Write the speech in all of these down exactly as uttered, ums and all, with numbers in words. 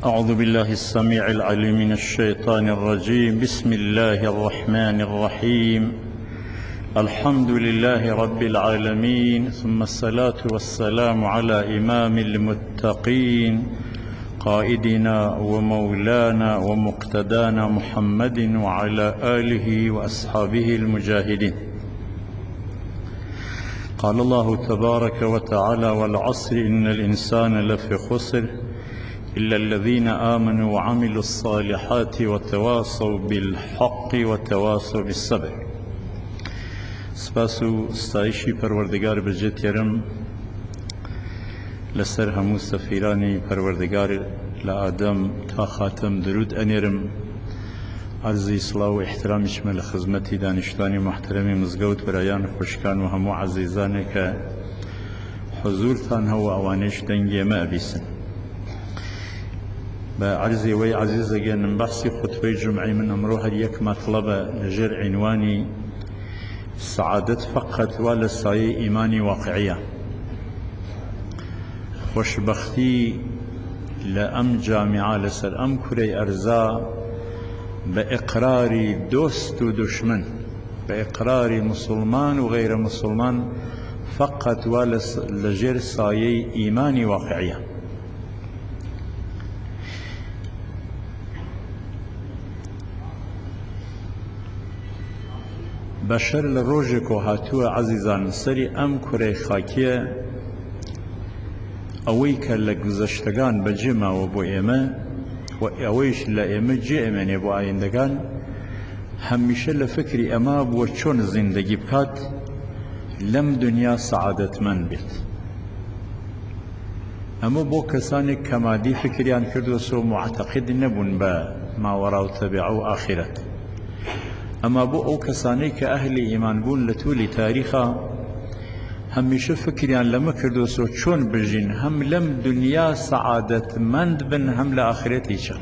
أعوذ بالله السميع العليم من الشيطان الرجيم. بسم الله الرحمن الرحيم. الحمد لله رب العالمين، ثم الصلاة والسلام على إمام المتقين قائدنا ومولانا ومقتدانا محمد وعلى آله وأصحابه المجاهدين. قال الله تبارك وتعالى: والعصر إن الإنسان لفي خسر إلا الذين آمنوا وعملوا الصالحات وتواصوا بالحق وتواصوا بالصبر. سپاسو ستایشی پروردگار بجت یرم لسر همو سفیرانی پروردگار لآدم تا خاتم درود انیرم. عرضی صلاة و احترام شمل خدمتی دانشتوانی محترمی مزگوت برایان خوشکان و همو عزیزانی که حضورتان هو اوانش دنگی ما بیسن. بعرضي وي عزيز جن بحثي خطبة جمعي من أمره يك مطلب لجر عنواني سعادة فقط ولا ساي إيماني واقعية. خوشبختي لأم جامعة لسر أم كري أرزا بإقرار دوست ودشمن، بإقرار مسلمان وغير مسلمان، فقط ولا لجر ساي إيماني واقعية. بشر لروجك وهاتوا عزيزان سري أم كري خاكية أويك لقزشتغان بجمع وبو إيما وأويش لإيما جي إيمان يبو آيندغان هميشه لفكري أما بو چون زندگي بكات لم دنيا سعادة من بيت. أما بو كساني كمادي فكريان كردو سو معتقد نبون با ما وراو تبعو آخرت. أما بو أو كساني كأهل إيمان بون لتولي تاريخا هميشه فكريان لما كردو سو چون بجين هم لم دنيا سعادة مند بن هم لآخرتي شا.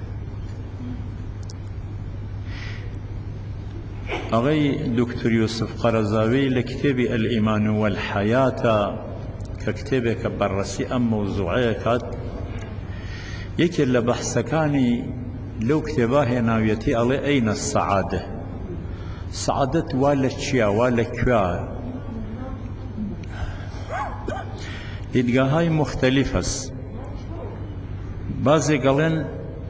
أغي دكتور يوسف قرزاوي لكتاب الإيمان والحياة ككتابه كبرسي أم موضوعية كات يكي لبحثكاني لو كتاباه ناويتي ألي أين السعادة؟ سعادة ولا تشيا ولا كوا ديدگاهاي مختلفة. بعضي قالن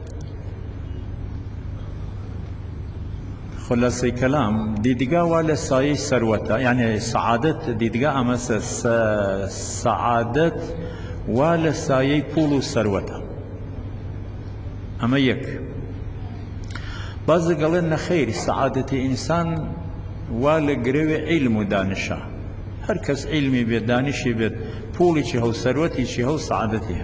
خلاصي كلام ديدگاه ولا ساي سروتا، يعني سعادة ديدگاه أما سعادة ولا ساي بولو سروتا أما يك. بعض قالن خير سعادة إنسان ولا قروي علم ودانشا، هر كس علمي بيد دانشي بيد بولي شي هو ثروتي شي هو سعادتها.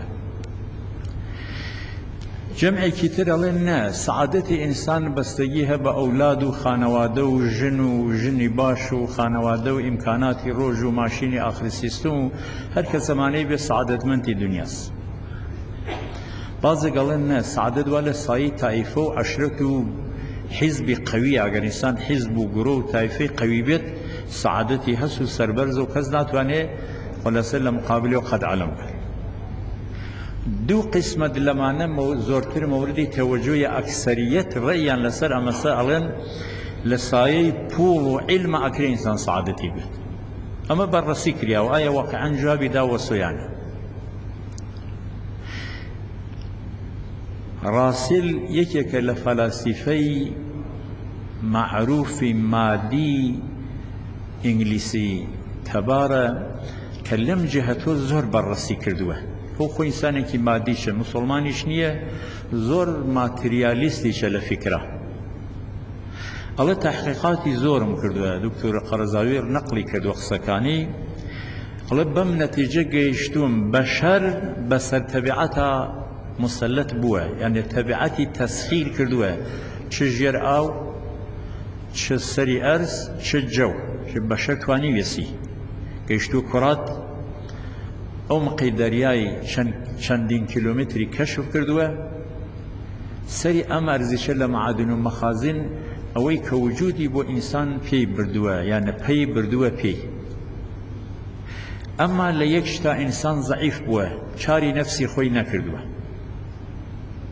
جمع كتير قالن سعادة إنسان بستجيها بأولاده وخانواده وجن وجن باش وخانواده وإمكانات روج وماشيني آخر السيستم، هر كس زماني بسعادة منتي دنياس. بعض قالن سعادة ولا صاي طائفة وعشرة حزب قوي، اگر انسان حزب و گروه طائفه قوي بيت سعادتي هسو سربرز و كز ناتوانه خلاصه لمقابله قد علم. دو قسمة لمانه زورتر موردي توجه أكثرية رأيان لسر أما سألن لسايي بول و علم أكري إنسان سعادتي بيت. أما برسي كريا وآية واقعا جوابي دا وصيانه. راسل يكيك لفلاسفي معروف مادي إنجليسي تبارا كلم جهته زور برسي كردوه. هو خو إنساني كي ماديش مسلمانيش نية زور ماترياليستيش لفكرة. الله تحقيقاتي زور مكردوه. دكتور قرزاوي نقلي كردو قصكاني الله بم نتيجة جيشتون بشر بسر تبعتها مسلط بوه، يعني تبعاتي تسخير كردوه، چه جير آو چه سري أرز چه جو چه بشر تواني ويسي گيشتو كرات عمقي درياي چندين كيلومتري كشف كردوه. سري أم أرزيش لمعادن ومخازن اوي كوجودي بو إنسان بي بردوه، يعني بي بردوه بي. أما ليكشتا إنسان ضعيف بوه چاري نفسي خوي نكردوه.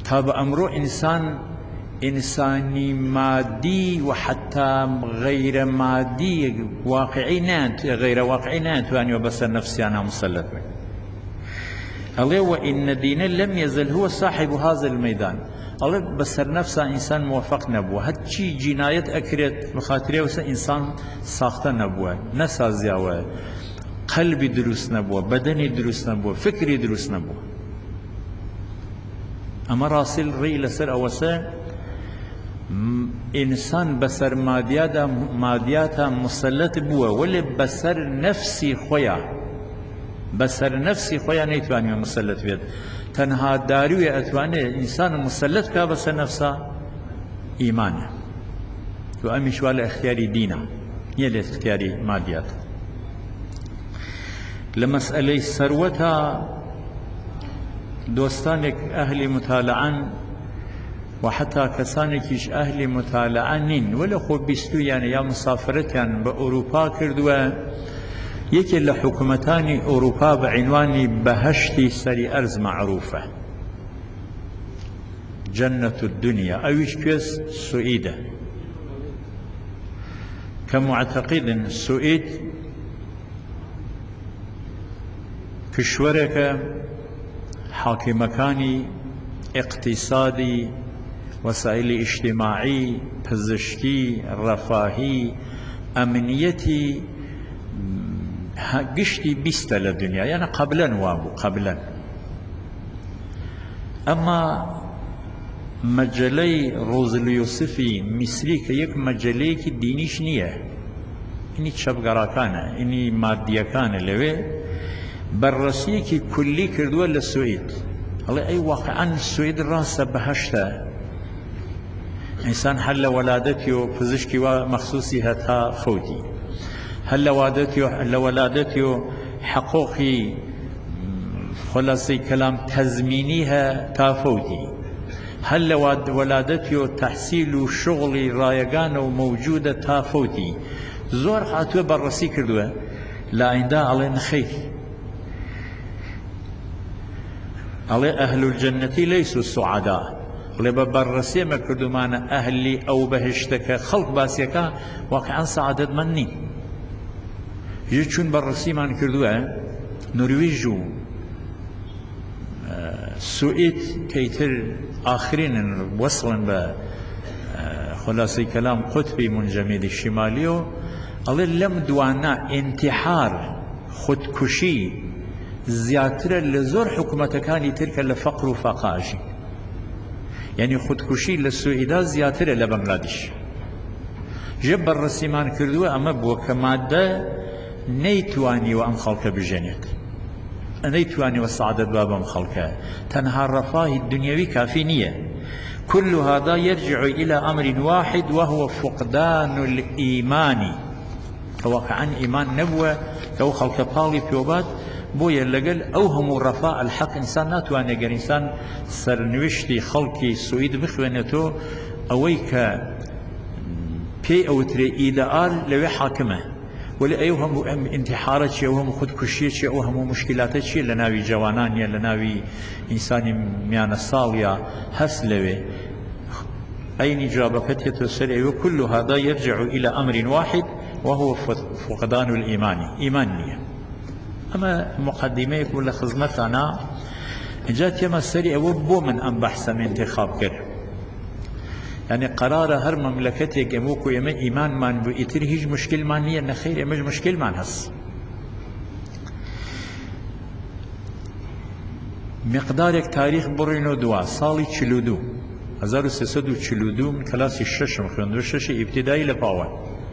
تا بأمرو إنسان إنساني مادي وحتى غير مادي واقعي نانت غير واقعي نانت وأن يبصر نفسي أنا مسلط بك الله وإن دين لم يزل هو صاحب هذا الميدان الله بسر نفسه إنسان موفق نبوه هتشي جناية أكرت بخاطره وسا إنسان ساخته نبوه نسازياوه قلبي دروس نبوه بدني دروس نبوه فكري دروس نبوه أما راسل ري لسر أوسا إنسان بسر مادياتا مادياتا مسلط بوه ولی بسر نفسي خويا بسر نفسي خويا نيتواني مسلط بيد تنها داروي أتواني إنسان مسلط كا بسر نفسه إيمانه وأمش ولا اختياري دينا يلي اختياري ماديات لمسألة ثروتها دوستانك أهل مطالعان وحتى كسانكيش أهل مطالعانين ولا خو بيستو يعني يا مسافرت يعني بأوروبا كردوا يكي لحكومتان أوروبا بعنوان بهشتي سري أرز معروفة جنة الدنيا أويش كيس سوئيدة كمعتقد السوئيد كشورك حاكمكاني اقتصادي وسائل اجتماعي پزشکی رفاهی امنیتی قشتي بیست للدنيا يعني قبلا وابو قبلا اما مجلي روز اليوسفي مصري كيك مجلي كي دينيش نيه اني تشبقرا كان اني مادية كان لوي برسي كي كلي كردوا للسويد الله اي واقعا السويد راسه بهشته إنسان هل ولادته فزشكي ومخصوصي هتا فوتي هل ولادته هل ولادته حقوقي خلاصي كلام تزمينيها تافوتي هل ولادته تحصيل شغلي رايقان وموجودة تافوتي زور حاتوه برسي كردوه لا عنده علينا خير على أهل الجنة ليسوا السعداء لببرسي ما كردو معنا أهلي أو بهشتك خلق باسيكا واقعا سعادت مني يجون برسي ما كردو نرويجو سوئيت كيتر آخرين وصلا ب خلاصي كلام قطبي منجمد الشماليو الله لم دوانا انتحار خودكشي زياتر لزور حكومتكاني تلك لفقر وفقاجي يعني خودكشي للسوئيدا زياتر لبنغلاديش جب الرسيمان كردو اما بوك مادة نيتواني وام خلق بجنيت نيتواني والسعادة بابا مخلقها تنهى الرفاه الدنيوي كافينية كل هذا يرجع إلى أمر واحد وهو فقدان الإيمان فواقعا إيمان نبوة كو خلق بالي بيوبات بويا لقل أوهم الرفاء الحق إنسان ناتواني قال إنسان سرنوشتي خلقي سويد بخوانتو أويك بي أو تري إيدار لوي حاكمه ولا أيوهم انتحارات شيء أوهم خود كشية شيء أوهم مشكلات شيء لناوي جوانان يا لناوي إنسان ميان صاليا هسلوي أين جابك تسري وكل هذا يرجع إلى أمر واحد وهو فقدان الإيمان إيمانية أما مقدمة يقول خزمتنا جات يما السري أوبو من أن بحث من انتخاب كر يعني قرار هر مملكتك يموكو يما إيمان من بو إتر هيج مشكل مانية نخير يمج مشكل مان هس مقدارك تاريخ برينو دوا صالي تشلودو هزار وسيصد وتشلودو من كلاس الششم خندو الشش ابتدائي لباوان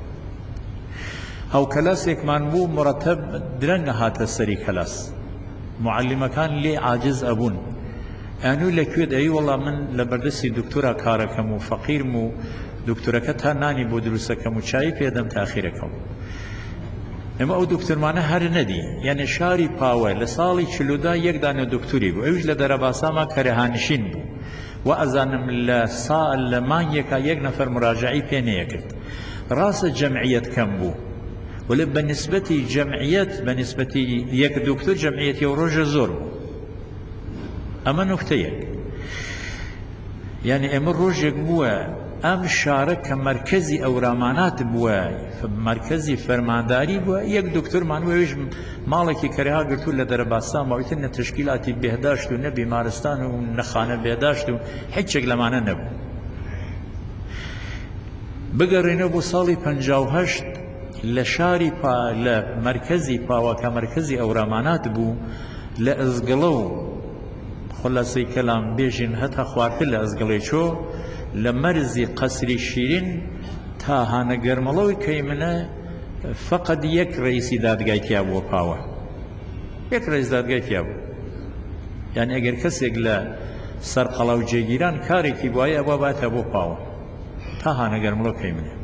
أو كلاسك مانبو مرتب درنگ هات السري كلاس معلمة كان لي عاجز أبون أنو لكيد أي والله من لبردسي دكتورة كاركم وفقير مو دكتورة كتها ناني بودروسكم وشاي في يدم تأخيركم اما او دكتور معنى هر ندي يعني شاري باوه لصالي چلودا يك دانه دكتوري بو اوج لدرباسا ما كرهانشين بو وأزانم لسائل لمان يكا يك نفر مراجعي بيني يكت راس جمعية كم بو ولا بالنسبة جمعية بالنسبة يك دكتور جمعية يوروج زور بو أما نكتة يك يعني ئێمە ڕۆژێک بووە ئەم شارە کە مەرکەزی ئەورامانات بووە مەرکەزی فەرمانداری بووە یەک دکتۆرمان وێژ ماڵێکی کەرەها گرتوو لە دەرەباسا ماوەتر نە تشکیلاتی بێهداشت و نە بیمارستان و نەخانە بێهداشت و هیچێک لەمانە نەبوو. بگەڕێنەوە بۆ ساڵی پەنجا و هەشت لە شاری لە مەرکەزی پاوەکە مەرکەزی ئەورامانات بوو لە ئەزگڵە و خلاصەی کەلام بێژین هەتا خواردکرد لە ئەزگڵێ چۆ لە مەرزی قەسری شیرین تا هانەگەرمەڵەوەی کەیمنە فقط یەک ڕئیسی دادگای تیا بووە پاوە، یەک ڕئیس دادگای تیا بوو. یعنی ئەگەر کەسێک لە سەرقەڵا و جێگیران کارێکی بوایە ئەوە باتە بۆ پاوە تا هانەگەرمەڵەوە کەیمنە.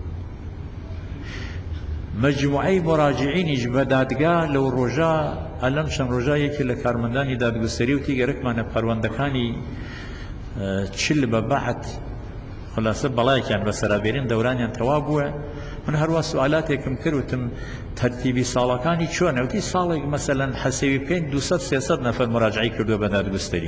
مەجموعەی مراجعینیش بە دادگا لەو ڕۆژە ئەلەم چەند ڕۆژە یەکی لە کارمەندانی دادگوستەری وتی گەرەکمانە پەروەندەکانی چل بە بەعەت خلاصە بەڵایەکیان بەسەرابێرین دەورانیان تەوا بووە. من هەروە سوالاتێکم کردوتم تەرتیبی ساڵەکانی چۆنە؟ وتی ساڵێک مەسەلەن حەسەوی بکەین دووسەد سێسەد نەفەر مراجعی کردووە بە دادگوستەری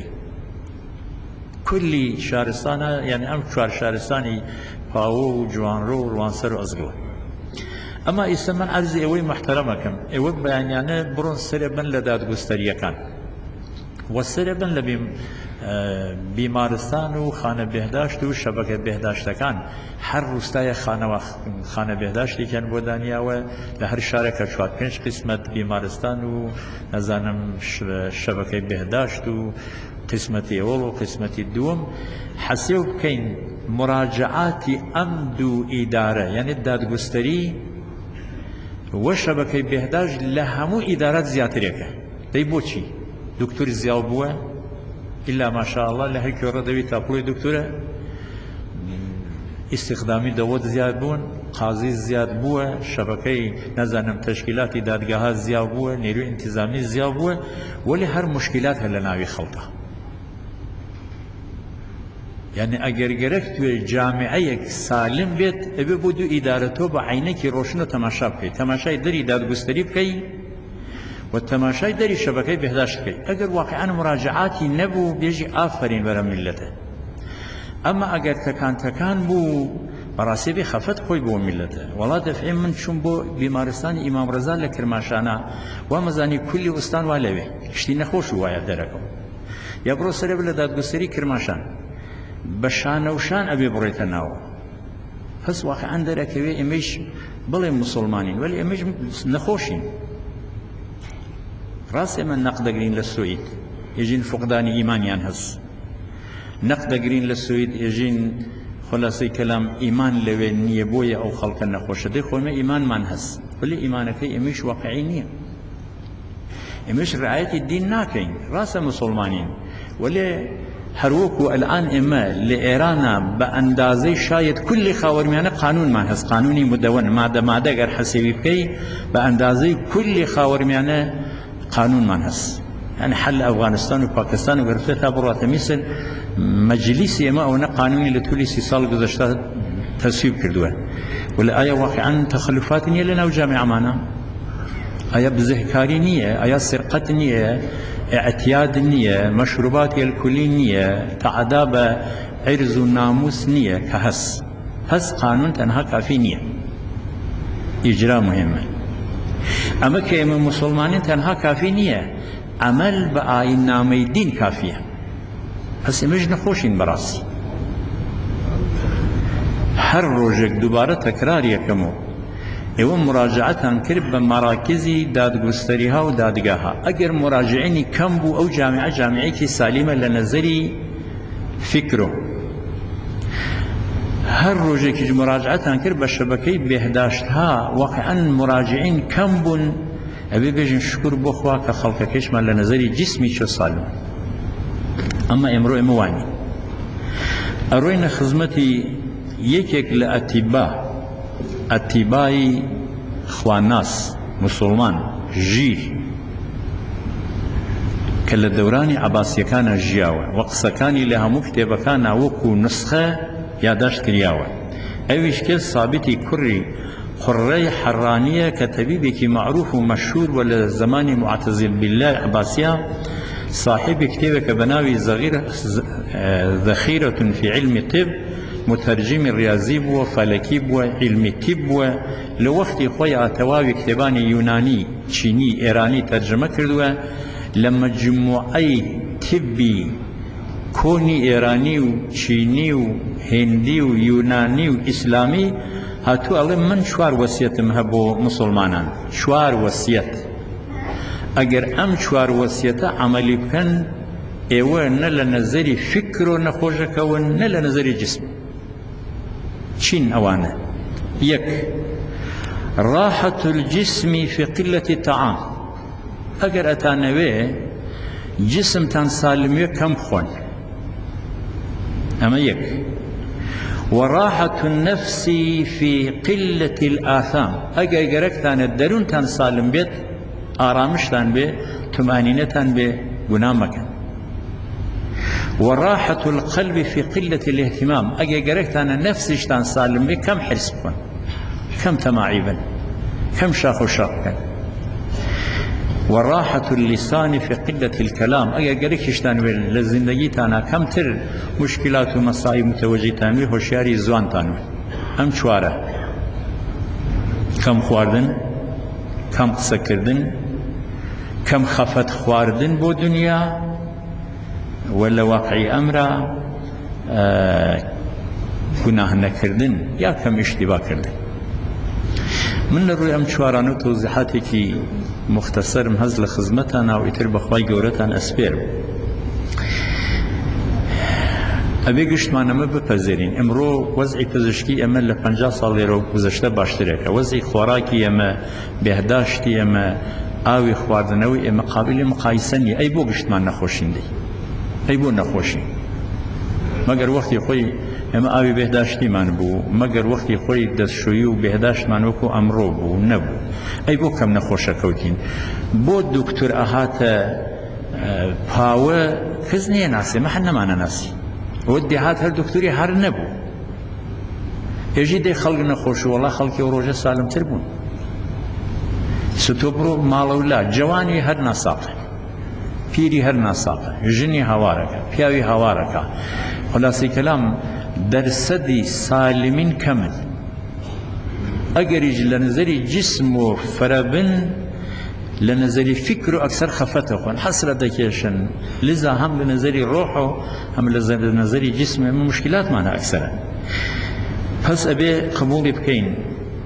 کولی شارستانە، یعنی ئەم چوار شارستانی پاوە و جوانڕۆ و ڕوانسەر و ئەزگڵە. ئەما ئێستا من عەرزی ئەوەی محتەرەمەکەم ئێوە بەیانیانە بڕۆن سەرێ بن لە دادگوستەریەکان وە سەرێ بن لە بیمارستان و خانە بێهداشت و شەبەکە بێهداشتەکان. هەر ڕوستایە خانە بێهداشتێکیان بۆ دانیاوە لە هەر شارێکە چوار پێنج قسمەت بیمارستان و نەزانم شەبەکەی بێهداشت و قسمەتی ئەوڵ و قسمەتی دووەم حەسێ بکەین مراجعاتی ئەم دوو ئیدارە یعنی دادگوستەری وە شەبەکەی بێهداشت لە هەموو ئیدارەت زیاترێکە. دەی بۆچی؟ دکتۆری زیاو بووە ئیلا ماشاءالله لە هەر کێوەڕە دەوی تاپڵۆی دکتۆرە، ئیستیخدامی دەوەت زیاد بوون، قازی زیاد بووە، شەبەکەی نەزانم تەشکیلاتی دادگاها زیاد بووە، نێروی ئینتیزامی زیاد بووە، وەلی هەر مشکلات هە لە ناوی خەڵکە. یعنی ئەگەر گەرەک توێ جامعەیەک سالم بێت ئەبێ بۆ دوو ئیدارە تۆ بە عینەکی ڕۆشنە تەماشا بکەیت، تەماشای دەری دادگوستەری بکەی و تەماشای دەری شەبەکەی بێهداشت بکەی. ئەگەر واقعاً مراجعاتی نەبوو بێژی ئافرین بەرە میلەتە. ئەمە ئەگەر تەکان بوو بەڕاستی بێ خەفەت خۆی بۆ میلەتە. وەڵا دەفعی من چوون بۆ بیمارستانی ئیمام ڕەزا لە کرماشانە وا مەزانی کولی ئوستان وا لەوێ شتی نەخۆش وایە دەرەکەم یا بڕۆ سەرێ لە دادگوستەری کرماشان بە شانە و شان ئەبێ بڕێتە ناوە. هەست واقعاً دەرەکەوێ ئێمەش بڵێ موسڵمانین وەلی ئێمەش نەخۆشین. ڕاست ئێمە نەق دەگرین لە سوید ئێژین فقدانی ئیمانیان هەست، نەق دەگرین لە سوید ئێژین خلاصەی کەلام ئیمان لەوێ نییە بۆیە ئەو خەڵکە نەخۆشە. دەی خۆمە ئیمانمان هەست ولی ئیمانەکەی ئێمەش واقعی نییە، ئێمەش ڕعایەتی دین ناکەین. ڕاستە موسڵمانین ولی هەروەکو ئەلعان ئێمە لە ئێرانە بە ئەندازەی شاید کولی خاوەرمیانە قانونمان هەست، قانونی مدەوەن مادە مادە گەر حەسێوی بکەی بە ئەندازەی کولی خاوەرمیانە قانونمان هەست. یعنی حل ئەفغانستان و پاکستان و گەرفێت تا بڕاتە میسر مەجلیسی ئێمە ئەوەنە قانونی لە تولی سی ساڵ گذەشتە تەسویب کردووە. ولی ئایا واقعاً تەخەلوفاتی نییە لە ناو جامعەمانە؟ ئایا بزهکاری نییە؟ ئایا سرقەت نییە؟ اعتیاد نییە؟ مەشروباتی ئەلکۆلی نییە؟ تەعەدا بە عیرز و ناموس نییە؟ کە هەست هەست قانون تەنها کافی نییە، ئیجرا مهمە. ئەمە کە ئێمە موسڵمانین تەنها کافی نییە، ئەمەل بە ئاییننامەی دین کافیە. هەست ئێمەش نەخۆشین بەڕاستی. هەر ڕۆژێک دووبارە تەکرار یەکەمەوە ئێوە مراجعەتان کرد بە مەراکزی دادگوستەریها و دادگاها. ئەگەر مراجعینی کەم بوو ئەو جامعە جامعەیەکی سالیمە لە نەزەری فکرۆ. هەر ڕۆژێکیش مراجعەتان کرد بە شەبەکەی بێهداشتها واقعاً مراجعین کەم بوون ئەبێ بێژین شکر بۆ خوا کە خەڵکەکەشمان لە نەزەری جسمی چۆ سالم. ئەمە ئێمڕۆ ئێمە وانی ئەڕۆینە خزمەتی یەکێک لە ئەتیبا ئەتیبای خواناس موسڵمان ژیر کە لە دەورانی عەباسیەکانە ژیاوە و قسەکانی لە هەموو کتێبەکانە وەکو نسخە یاداشت کریاوە. ئەویش کرد سابتی کوڕی قڕەی حەڕانیە کە تەبیبێکی معروف و مەشهور و لە زمانی معتەزیل بالله عەباسیە صاحب كتابك بناوي ذخيرة في علم الطب مترجم الرياضي بو فلكي بو علم الطب بو لوقت خويا تواوي كتاباني يوناني تشيني إيراني ترجمة كردوا لما جمعي طبي كوني إيراني وتشيني وهندي ويوناني وإسلامي هاتو الله من شوار وصيتم هبو مسلمانان شوار وصيت اگر ام چوار وصیتا عملی بکن ایوه نه لنظری فکر و نخوشک و نه لنظری جسم چین اوانه یک راحة الجسم في قلة الطعام اگر اتانوه جسم تان سالمیه کم خون اما یک وراحة النفس في قلة الآثام اگر گرک تان درون تان سالم بیت آرامشتان به طمأنینتان به گناه مکن وراحة القلب في قلة الاهتمام اگه گرکتان نفسشتان سالم به کم حرص کن کم تماعیبن کم شاخ و شاق کن وراحة اللسان في قلة الكلام اگه گرکشتان به لزندگیتان کم تر مشکلات و مصائب متوجهتان به هوشیاری زوانتان به هم چواره کم خواردن کم قصه کردن کم خفت خواردن بو دنیا ولا واقعی امره گناه نکردن یا کم اشتباه کردن من روی ام چوارانو توضیحاتی که مختصر مهزل خدمتان او ایتر بخوای گورتان اسپیر ابی گشتمانمه بپذیرین امرو وضعی پزشکی اما لپنجاه سالی رو گذشته باشتره وضعی خوراکی اما بهداشتی اما آوی خواردنوی اما قابل مقایسه نی ای بو گشتمان نخوشین دی ای بو نخوشین مگر وقتی خوی اما آوی بهداشتی من بو مگر وقتی خوی دستشویی و بهداشت من وکو امرو بو نبو ای بو کم نخوشه کوتین بو دکتر احات پاوه کز نیه ناسی محن نمانه ناسی ودي هات هر دكتوري هر نبو يجي دي خلق نخوش والله خلقي وروجه سالم تربون ستوبرو مالولا جواني هر ناساقه بيري هر ناساقه جني هواركا بياوي هواركا خلاصي كلام درصدي سالمين كمن اگر يجي لنظري جسم و فربن لنظري فكره أكثر خفته خون حسرة دكيشن لذا هم لنظري روحه هم لنظري جسمه مشكلات معنا أكثر بس أبي قبول بكين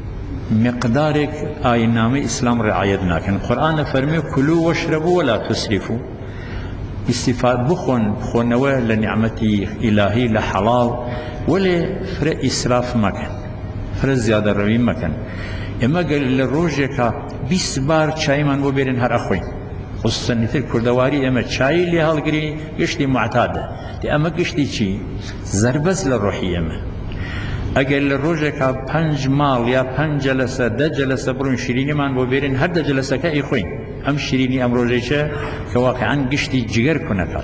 مقدارك آي نامي إسلام رعايتنا كان القرآن فرمي كلوا واشربوا ولا تسرفوا استفاد بخون بخونوا لنعمتي إلهي لحلال ولا فر إسراف مكان فر زيادة روي مكان اما قال للروجك بیست بار چای من بو بیرن هر اخوین خصوصا نتر کردواری اما چای لی هالگری گشتی معتاده دی اما گشتی چی زربز للروحی اما اگر للروجه که پنج مال یا پنج جلسه ده جلسه برون شیرینی من بو بیرن هر ده جلسه که ای خوین ام شیرینی ام روجه چه که واقعا گشتی جگر کنه کد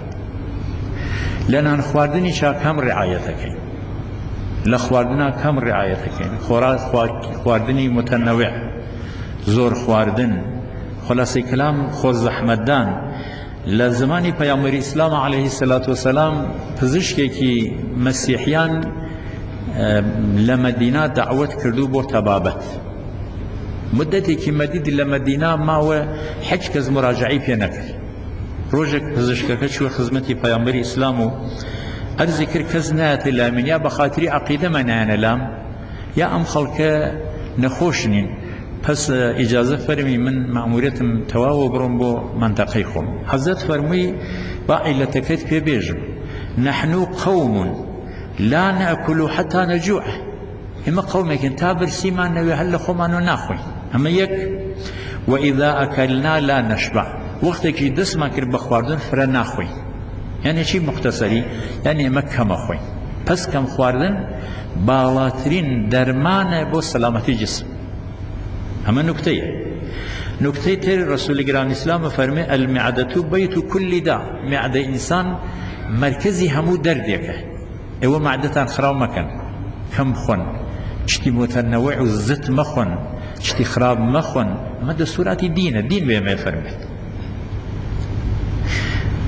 لان هن خواردنی چا کم رعایت کن لخواردنا کم رعایت کن خواردنی متنوع زور خواردن خلاصی کلام خوز زحمتدان لزمانی پیامبر اسلام علیه الصلاة والسلام پزشکی که مسیحیان لمدینه دعوت کردو بو تبابت مدتی که مدید لمدینه ما و حج کز مراجعی پی نکر روزک پزشکه چو خدمتی پیامبر اسلامو ار ذکر کز نهت لامن یا بخاطری عقیده من لام یا ام خلق نخوشنین پس اجازه فرمی من مأموریتم تواو برم بو منطقه خوم حضرت فرمی با علتکت پی بیجم نحن قوم لا نأكل حتى نجوع اما قومك تابر سيمان نوي هل خومانو ناخوي اما يك واذا اكلنا لا نشبع وقتك دس ما كر بخواردن فر ناخوي يعني شي مختصري يعني مكه مخوي پس كم خواردن بالاترين درمان بو سلامتي جسم اما نكته نكته تر رسول الله اسلام فرمي المعده بيت كل داء معده انسان مركزي همو درديك ايوه معدتان خراب مكان كم خن اشتي متنوع الزت مخن اشتي خراب مخن ما ده سورة الدين الدين بما يفرمي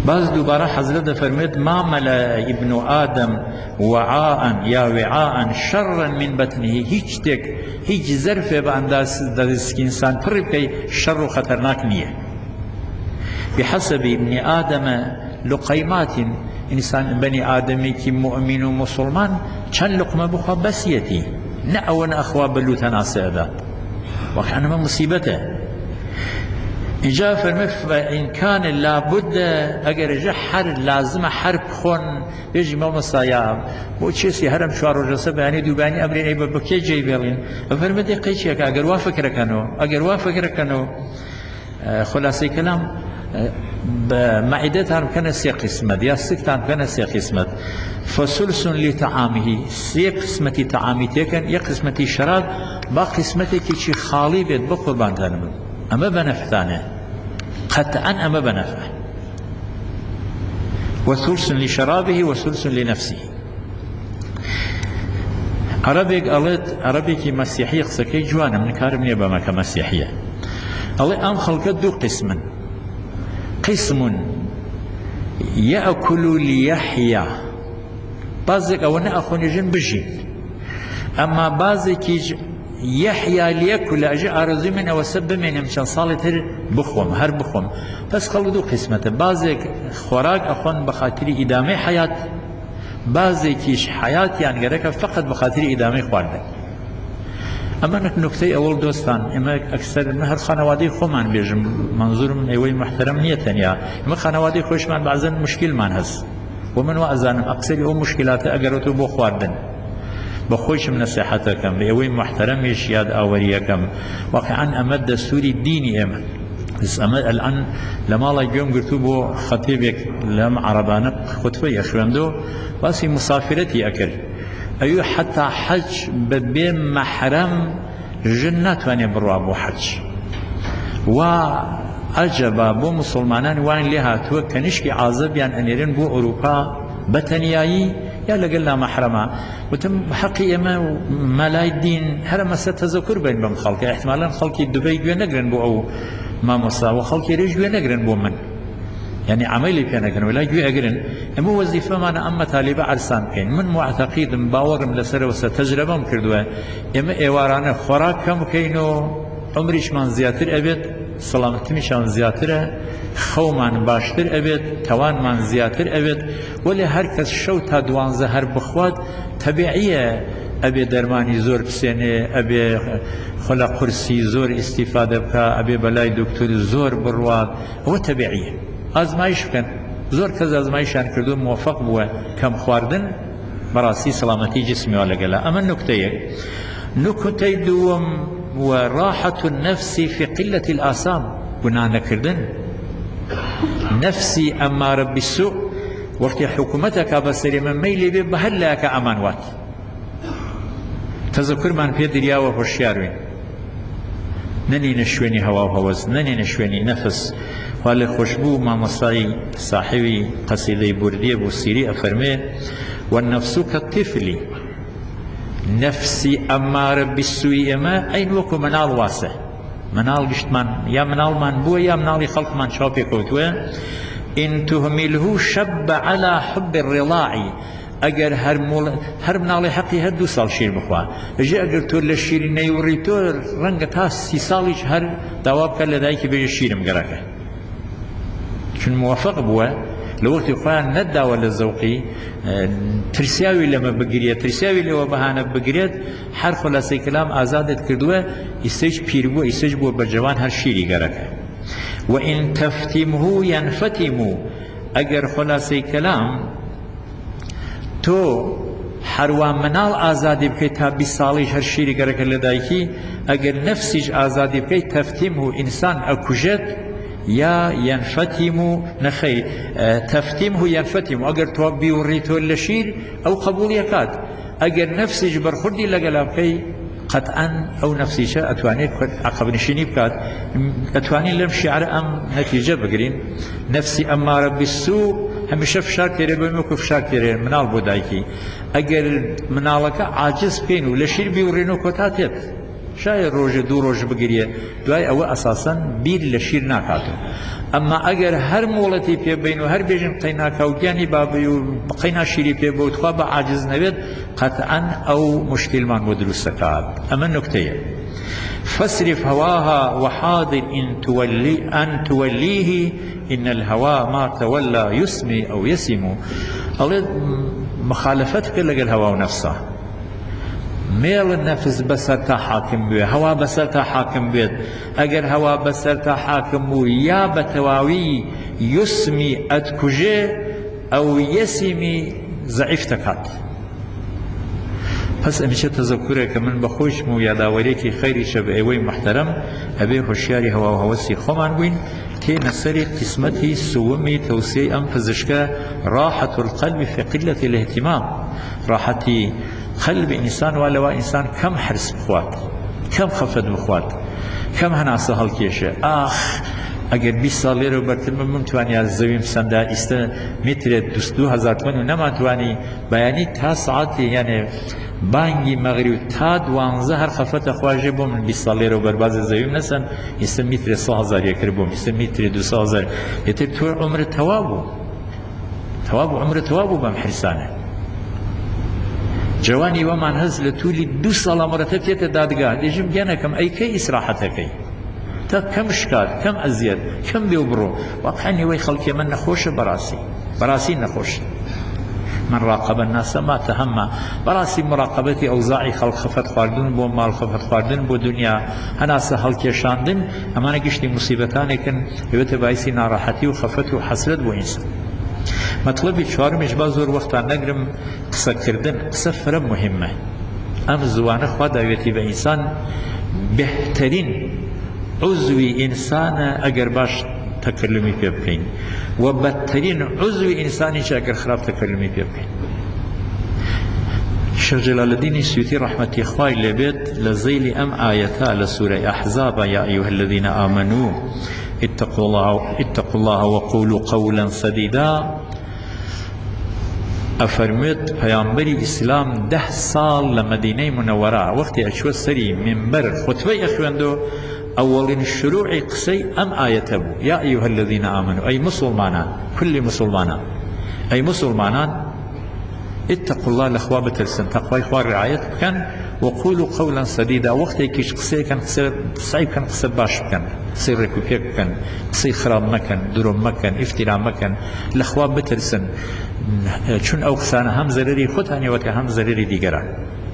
باز دوباره حضرت فرمید ما ملأ ابن آدم وعاء یا وعاء شرا من بطنه، هیچ تک هیچ ظرف به انداز دست انسان پر بکی شر و خطرناک نیه. بحسب ابن آدم لقيمات، انسان بني آدمی که مؤمن و مسلمان چند لقمه بخوا بسیتی نه اون اخوا بلو تناسه دا وقت انما مصیبته. اینجا فرمه فإن كان لابد اگر جا حر لازم حرب خون بیجی ما مسایا بو چیسی هرم شوار و جسه بیانی دو بیانی امرین ای بکی جی بیلین فرمه دی قیچی که اگر وافق رکنو اگر وافق رکنو خلاصه کلام معدتان كان سي قسمت يا سكتان كان سي قسمت فثلث لطعامه سي قسمتي طعامي تكن يا قسمتي شراب با قسمتي كي خالي بيت بقربان تنم اما بنفثانه قطعا اما بنفع وثلث لشرابه وثلث لنفسه. عربي قالت عربي كي مسيحي قسكي جوانا من كارم نيبا ما كمسيحيه الله ام خلقت دو قسما، قسم يأكل ليحيا بعضك أو نأخذ جن بجين، أما بعضك يحيا ليأكل أجي أرزو من أو سب من مشان صالتر بخوم هر بخوم بس خلدو قسمته بعضك خوراك أخون بخاطر إدامة حياة، بعضك حياة يعني غيرك فقط بخاطر إدامة خواردن. اما نکته اول دوستان اما اکثر من هر خانواده خومان بیجم منظورم ایوی محترم نیتن یا اما خانواده خوش من بعضا مشکل من هست و من وعزانم اکثر او مشکلات اگر تو بو خواردن بخوش من نصیحتکم ایوی محترمش یاد آوریکم واقعا اما دستوری دینی اما بس اما الان لما الله يوم قلتو بو خطيبك لم عربانك خطبه يخوندو واسي مسافرتي اكل أيو حتى حج ببين محرم جنات واني بروا بو حج وأجبا بو مسلمانان وان لها تو كنشكي عازب يعني أنيرين بو أوروبا بتنيايي يا لقلنا محرمة وتم حقي اما ملاي الدين هرم ستذكر بين بم خلقي احتمالا خلقي دبي جو نقرن بو أو ما مصا وخلقي ريج جو نقرن بو من يعني عملي بيانا كان ولا جو أجرن أما وظيفة ما أنا أما طالبة عرسان كين من معتقد باورم لسر وستجربة مكردوا أما إيوارانا خوراك كم كينو عمريش من زياتر أبد سلامتي مشان زياتر خومان باشتر أبد توان من زياتر أبد ولا هركز شو تدوان زهر بخواد طبيعية أبي درماني زور بسنة أبي خلا قرصي زور استفادة بكا أبي بلاي دكتور زور برواد هو طبيعية آزمایش کن زور کز آزمایشان کردو موفق بوه کم خواردن براسی سلامتی جسمی ولا گلا. اما نکته نکته دوم وراحة النفس في قلة الآثام گناه نکردن نفسي أمارة بالسوء وقت حكومتك بسري من ميلي بي بهلا كأمان وات تذكر من في دريا وهوشياروين نني نشويني هوا وهوز نني نشويني نفس ولی خوشبو ما مصاي صاحبي قصيدة بردية بوسيري أفرمي والنفس كالطفل نفسي أمارة بالسوء ما أين وكو منال واسع منال قشت من يا منال من بو يا منال خلق من شابي كوتوه إن تهمله شب على حب الرضاع اگر هر مول هر منال حقي هر دو سال شير بخوا اجي اگر تو لشير نيوري تو رنگ تا سی سالش هر دواب كلا دايك بيجي شيرم قراكه چون موافق بوه لوقتی خوان ندا ولا زوقي ترسياوي لما بگريت ترسياوي لو بهانه بگريت هر خلاصه كلام آزادت کردوه استج پیر بو استج بو بجوان هر شيري قراكه وان تفتمه ينفتم اگر خلاصه كلام تو حروان منال آزادی بکی تا بیست سالیش هر شیری گرک لدایکی اگر نفسیش آزادی بکی تفتیمه انسان اکوجت یا ینفتیمو نخی تفتیمه ینفتیمو اگر تو بیوریتو لشیر او قبول یکات اگر نفسیش برخوردی لگلا بکی قطعا او نفسیش اتوانی عقب نشینی بکات اتوانی لم شعر ام نتیجه بگرین نفسی اماره بالسوء همیشه فشار کرده بیم که فشار کرده منال بودایی اگر منالک عاجز پینو لشیر بیورینو کتاتت شاید ڕۆژە دوو ڕۆژ بگرێ دوای ئەوە ئەساسەن بیر لە شیر ناکاتەوە ئەمما ئەگەر هەر مۆڵەتی پێ بین و هەر بێژن قەیناکە و گیانی بابی و قەینا شیری پێ بۆ تخوا بە عاجز نەبێت قەتعەن ئەو مشکلمان بۆ دروست دەکات ئەمە نوکتەیە فاصرف هواها وحاضر إن تولي أن توليه إن الهوى ما تولى يسمي أو يسم الله مخالفتك لقى الهوى ونفسه ميل النفس بسرتا حاكم بيه هوا بسرتا حاكم بيه اگر هوا بسرتا حاكم بو يا بتواوي يسمي ادكجي او يسمي ضعيف تكات پس امیشه تذکره که من بخوش مو یاداوری که خیری شب ایوی محترم ابی هوشیاری هوا و هوسی خمان بوین که نصری قسمتی سومی توسیع ام پزشکه راحة القلب في قلة الاهتمام راحتی قلب انسان ولو انسان كم حرص بخوات كم خفت بخوات كم هناسه هالكيشه اخ اگر بیست سالی رو برتر من توانی از زمین سنده است متر دوست دو هزار توانی نما توانی بیانی تا ساعتی یعنی بانگی مغرب تا دوانزه هر خفت خواجه بوم من بیست سالی رو بر باز زمین نسن است متر سه هزار یکر بوم است متر دو سه هزار یتر تو عمر توابو توابو عمر توابو بم حرسانه جوانی ومان هز لطولی دو سال مرتب تیت دادگاه دیجم گیانه کم ای که اسراحته کی تا کم شکال کم ازید کم بیوبرو واقعا وی خلقی من نخوش براسی براسی نخوش من راقب الناس ما تهم براسی مراقبتی اوزاعی خلق خفت خواردن بو مال خفت خواردن بو دنیا هنا سهل کشاندن اما نگشتی مصیبتانی کن یوت باعثی ناراحتی و خفت و حسرت بو انسان مطلبی چهارمش با زور وقتا نگرم قصه کردن قصه فرم مهمه ام زوانه خوا داویتی به انسان بهترین عضوی انسان اگر باش تکلمی پی بکن و بدترین عضوی انسانی چه اگر خراب تکلمی پی بکن شیخ جلال الدین سیوطی رحمتی خوای لبیت لزیل ام آیتا لسوره احزاب یا ایها الذین آمنوا اتقوا الله اتقوا الله وقولوا قولا سديدا افرمت پیامبری اسلام ده سال لمدینه منوره وقتی اشو سری منبر خطبه اخواندو اولین شروع قصی ام آیت ابو یا ایها الذین آمنوا ای مسلمانان كل مسلمانان ای مسلمانان اتقوا الله الاخوه بترسن تقوى اخوه رعايت بكن وقولوا قولا سديدا وقتی کش قصی کن قصی صعیب کن قصی باش بکن قصی رکوپیک بکن قصی خراب مکن درم مکن افترا مکن الاخوه بترسن چون او قصانه هم ضرری خود هنی و که هم ضرری دیگران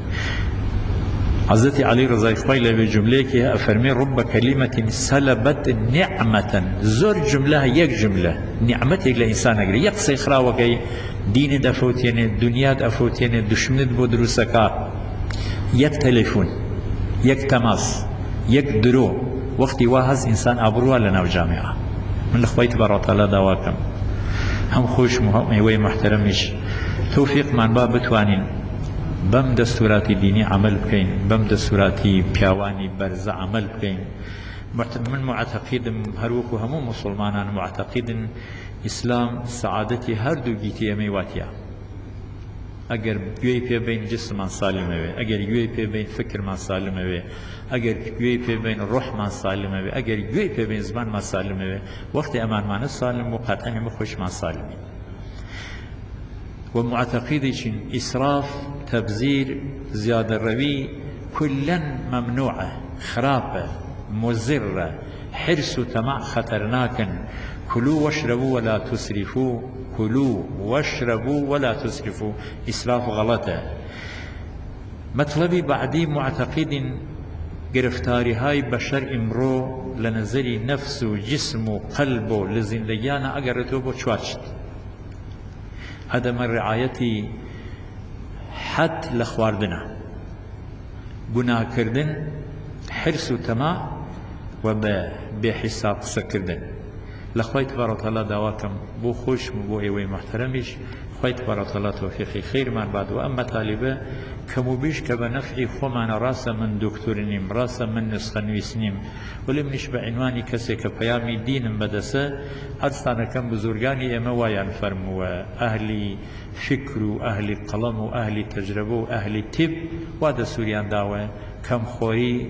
حضرت علی رضای خواه لبی جمله که افرمی رب کلمت سلبت نعمتا زور جمله یک جمله نعمت یک لانسان اگری یک قصی خراب وکی دین دفوتین دنیا دفوتین دشمنت بود روسکا یک تلفون یک تماس یک درو وقتی واهز انسان ابروه لناو جامعه من لخواه تبارك تعالى دواكم هم خوش میوه محترمش توفیق من با بتوانین بم دستوراتی دینی عمل بکین بم دستوراتی پیاوانی برز عمل بکین من معتقدم هروکو همو مسلمانان معتقدن اسلام سعادتی هر دو گیتی امیواتیا اگر گوی پی بین جسمان سالمه وی اگر گوی پی بین فکر من سالمه وی اگر گوی پی بین روح من سالمه وی اگر گوی پی بین زمان من سالمه وی وقت امان من سالم و قطعا مخوش من سالمی و معتقدی چین اسراف تبذیر زیاده روی کلا ممنوعه خرابه مضره حرص و طمع خطرناکن كلوا واشربوا ولا تسرفوا كلوا واشربوا ولا تسرفوا إسراف غلطة مطلبي بعدي معتقد گرفتاری های بشر امرو لنظری نفس و جسم و قلب و لزندگیان اگر تو بو چوارشت عدم الرعایتی حد لخواردنا گناه کردن حرص و طمع و به حساب سکردن لخوای تبارک تعالی دعواکم بو خوش بو ایوی محترمش خوای تبارک تعالی توفیق خیر من بعد و اما طالبه کمو بیش که به نفع خومن راس من دکتر نیم راس من نسخه نویس نیم ولی منش به عنوانی کسی که پیامی دینم بدسه حدستانه کم بزرگانی اما وایان فرمو اهلی فکر و اهلی قلم و اهلی تجربه و اهلی طب و ده سوریان داوه کم خوری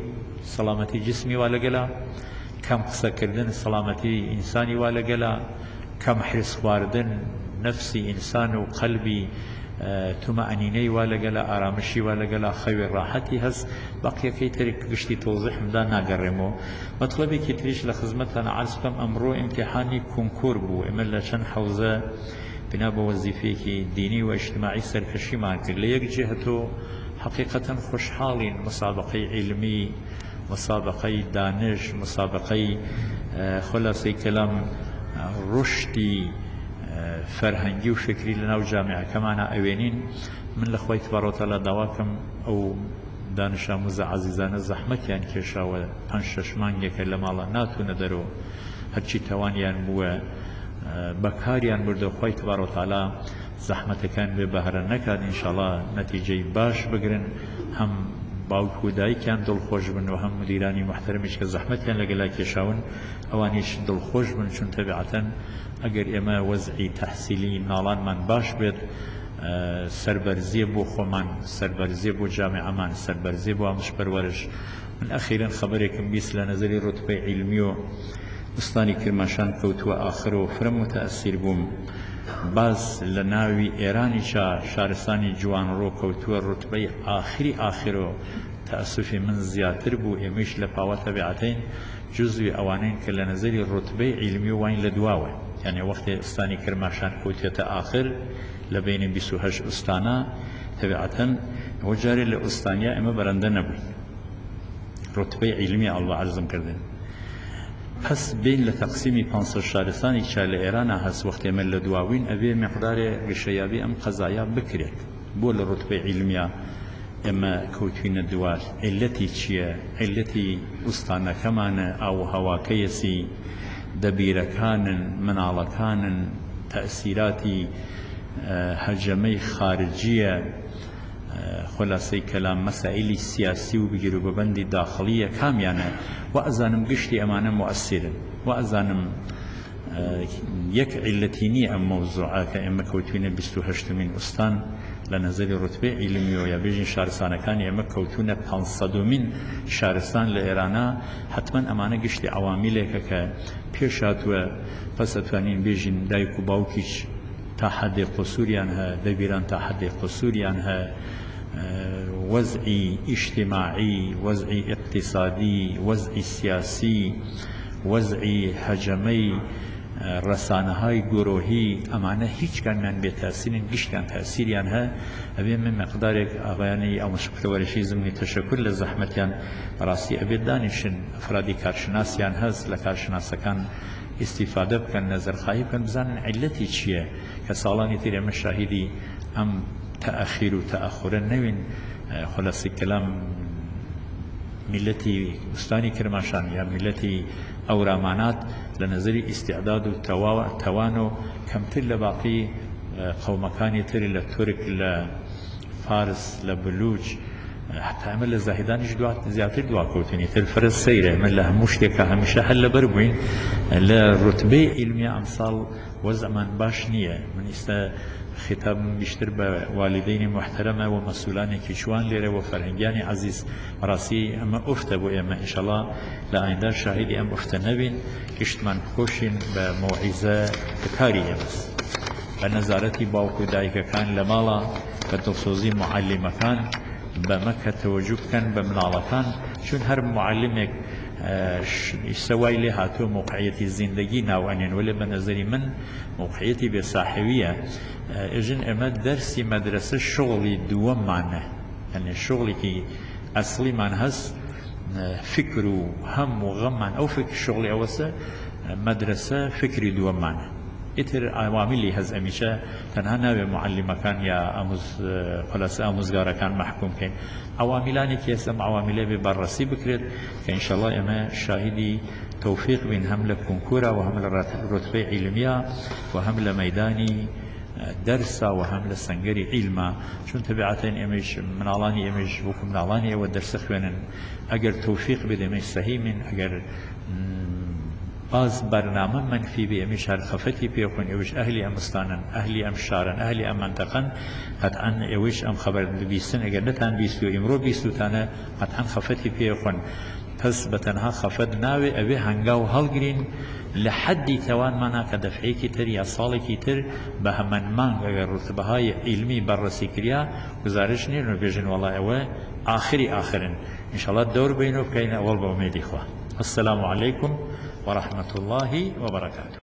سەڵامەتی جسمی وا لەگەلا کەم قسەکردن سەڵامەتی ئینسانی وا لەگەلا کەم حرس خواردن نفسی ئینسان و قەلبی تومەئەنینەی وا لەگەلا ئارامشی وا لەگەلا خەوی ڕاحەتی هەست باقیەکەی تری گشتی تۆزیحمدا ناگەڕێمەوە مەطلبێکی تریش لە خزمەتتان عەرز بکەم ئەمڕۆ ئیمتیحانی کۆنکۆر بوو ئێمە لە چەند حەوزە بنا بە وەزیفەیەکی دینی و ئیجتماعی سەرکەشیمان کرد لە یەک جێهەتۆ حقیقەتەن خۆشحاڵین مسابقەی علمی مسابقەی دانش مسابقەی خلاصەی کەلام ڕشتی فەرهەنگی و فکری لەناو جامعەکەمانە ئەوێنین من لە خۆی تبارەک و تەعالا داواکەم ئەو دانش ئاموزە عەزیزانە زەحمەتیان کێشاوە پەنج شەش مانگێکە لە ماڵە ناتوونە دەرەوە هەرچی تەوانیان بووە بەکاریان بردە خۆی تبارەک و تەعالا زەحمەتەکان بێ بەهرە نەکات ئینشاءڵڵا نەتیجەی باش بگرن هەم باوک و دایکیان دڵخۆش بن و هەم مدیرانی محترمیش کە زەحمەتیان لەگەلا کێشاون ئەوانیش دڵخۆش بن چون تەبیعەتەن ئەگەر ئێمە وەزعی تەحسیلی ناڵانمان باش بێت سەربەرزیە بۆ خۆمان سەربەرزیە بۆ جامعەمان سەربەرزیە بۆ ئامۆژپەروەرش من ئەخیرەن خەبەرێکم بیست لە نەزەری ڕوتبەی عیلمی و ئوستانی کرماشان کەوتووە ئاخر و فرە متەئەسیر بووم باز لە ناوی ئێرانیشا شارستانی جوانڕۆ کەوتووە ڕوتبەی ئاخری ئاخرۆ تەئەسوفی من زیاتر بوو ئێمەش لە پاوە تەبیعەتەین جزوی ئەوانەین کە لە نەزەری ڕوتبەی عیلمی واین لە دواوە یعنی وەختی ئوستانی کرماشان کەوتێتە ئاخر لە بینی بیست و هەشت ئوستانە تەبیعەتەن ئەوە جارێ لە ئوستانیا ئێمە بەرەندە نەبووین ڕوتبەی عیلمی ئەڵڵا عەرزم کردن پس بین لە تەقسیمی پانسەد شارستانی چا لە ئێرانە هەست وەختی ئێمە لە دواوین ئەبێ مقدارێ گشەیابی ئەم قەزایە بکرێت بۆ لە ڕوتبەی عیلمیە ئێمە کەوتوینە دوار عیلەتی چییە عیلەتی ئوستانەکەمانە ئاو هەواکەیەسی دەبیرەکانن مناڵەکانن تەئسیراتی هەرجەمەی خارجیە خلاصەی کەلام مەسائلی سیاسی و بگیر و ببەندی داخلیە کامیانە و ئەزانم گشتی ئەمانە مؤثرن و ئەزانم یەک عیلەتی نییە ئەم مەوزوعە کە ئێمە کەوتوینە بیست و هەشتمین ئوستان لە نەزەری ڕوتبەی عیلمیەوە یا بێژین شارستانەکانی ئێمە کەوتونە پانسەدومین شارستان لە ئێرانە حتمەن ئەمانە گشتی عەوامیلێکە کە پێش هاتووە پەس ئەتوانین بێژین دایک و باوکیش تا حدی قصوریان هەیە دەبیران تا حدی قصوریان هەیە وەزعی ئیجتیماعی وەزعی اقتصادی وەزعی سیاسی وەزعی هەجەمەی ڕەسانەهای گۆرۆهی ئەمانە هیچ کامیان بێ تاسیرن گشتیان تاسیریان هەیە ئەبێ من مقدارێک ئاغایانەی ئامۆژپەروەرشی زمینی تەشەکر لە زەحمەتیان ڕاستی ئەبێ دانیشن ئەفرادی کارشناسیان هەست لە کارشناسەکان استیفادە بکەن نەزەرخایی بکەن بزانن عیلەتی چییە کە ساڵانی تر ئێمە شاهیدی ئەم تەئەخیر و تەئەخورە نەوین خلاصی کەلام میلەتی ئوستانی کرماشان یا میلەتی ئەورامانات لە نەزەری ئیستیعداد و تەوان و کەمتر لە باقی قەومەکانی تر لە تورک لە فارس لە بلوچ حتى ئەمە لە زاهدانیش زیاتر دواکەوتنی تر فرز سەیرە من لە هەموو شتێکە هەمیشە هەر لەبەر بووین لە ڕوتبەی عیلمیە ئەمساڵ وەزعمان باش نییە من ئێستا خطابم بیشتر بە والدینی محترمە و مەسئولانێکی جوان لێرە و فەرهەنگیانی عەزیز ڕاستی ئەمە ئوفتە بۆ ئێمە ئینشەڵڵا لە ئایندە شاهیدی ئەم ئوفتە نەبین گشتمان بکۆشین بە مەوعیزە بکاری ئێمەس بە نەزارەتی باوک و دایکەکان لە ماڵە بە دڵسۆزی معەلیمەکان بەمە کە تەوەجوو بکەن بە مناڵەکان چون هەر معەلیمێک سەوای لێ هاتووە موقعیەتی زیندگی ناوانێن وەلێ بە نەزەری من موقعیەتی بێساحەویە ئێژن ئێمە دەرسی مەدرسە شغڵی دووەممانە یعنی شغڵێکی ئەسڵیمان هەست فکر و هەم و غەممان ئەو فکر شغڵی ئەوەسە مەدرسە فکری دووەممانە ئیتر عواملی هەز ئەمیشە تەنها ناوێ معەلیمەکان یا خلاصە ئامۆزگارەکان مەحکوم بکەین عواملانێکی هەست ئەم عواملە بێ بەڕەسی بکرێت کە ئینشەڵڵا ئێمە شاهیدی تەوفیق بین هەم لە کۆنکورە و هەم لە ڕوتبەی عیلمیە و هەم لە مەیدانی دەرسا و هەم لە سەنگەری عیلمە چون تەبیعەتەن ئێمەش مناڵانی ئێمەش وەکو مناڵانی ئێوە دەرسە خوێنن ئەگەر تەوفیق بێت ئێمەش سەهیمین ئەگەر باز بەرنامە منفی بێ ئەمیش هەر خەفەتی پێخۆن ئێوەش ئەهلی ئەم ئستانن ئەهلی ئەم شارن ئەهلی ئەم مەنتەقەن قەتعەن ئێوەش ئەم خەبەر بیستن ئەگەر نەتان بیست و ئیمڕۆ بیستوتانە قەتعەن خەفەتی پێخۆن پس بەتەنها خەفەت ناوێ ئەوێ هەنگاو هەڵگرین لە حەدی تەوانمانە کە دەفعەیەکی تر یا ساڵێکی تر بە هەمان مانگ ئەگەر ڕوتبەهای عیلمی بەڕەسی کریا گزارش نێرن و بێژن وەڵای ئەوە ئاخری ئاخرن ئینشەڵڵا دەور بین و بکەینە ئەوەڵ بە ئومێدی خوا. السلام علیکم ورحمة الله وبركاته.